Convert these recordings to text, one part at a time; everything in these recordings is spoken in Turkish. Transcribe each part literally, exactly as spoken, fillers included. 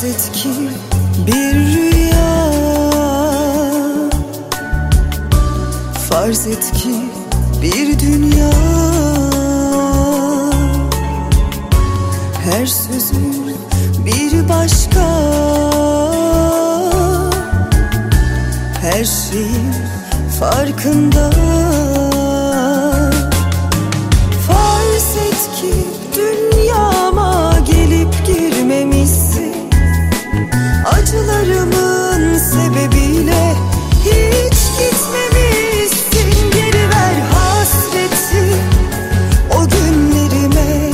Farz et ki bir rüya, farz et ki bir dünya. Her sözün bir başka, her şeyin farkında. Farz et ki dünyama gelip girmemişsin, acılarımın sebebiyle hiç gitmemişsin. Geri ver hasreti o günlerime,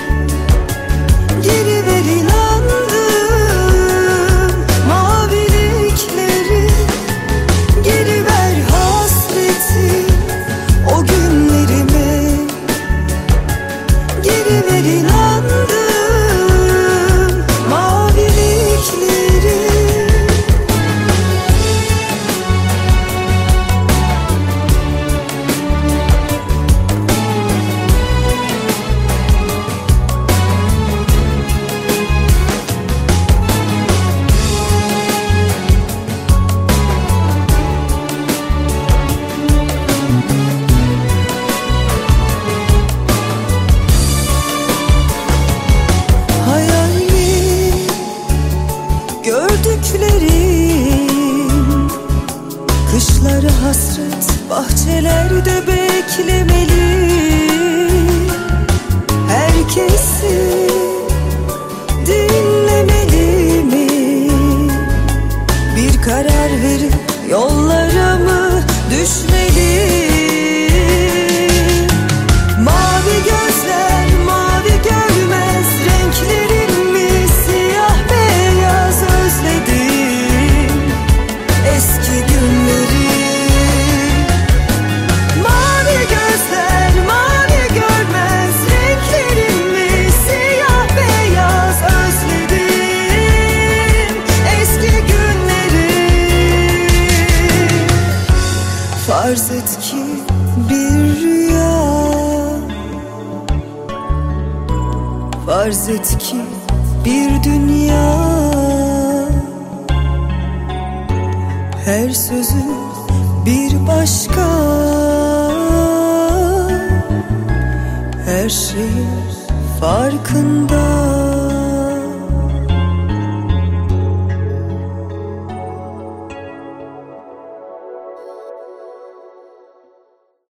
geri ver inandığım mavilikleri. Geri ver hasreti o günlerime, geri ver inandığım mavilikleri. Gördüklerim kışları hasret bahçelerde beklemeli. Herkesi dinlemeli mi? Bir karar verip yollara mı düşmeli? Mavi gözler mavi görmez renklerin mi? Siyah beyaz özledim eski günleri. Mavi gözler mavi görmez renklerin mi? Siyah beyaz özledim eski günleri. Farz et ki bir rüya, farz et ki bir dünya. Her sözün bir başka, her şeyin farkında.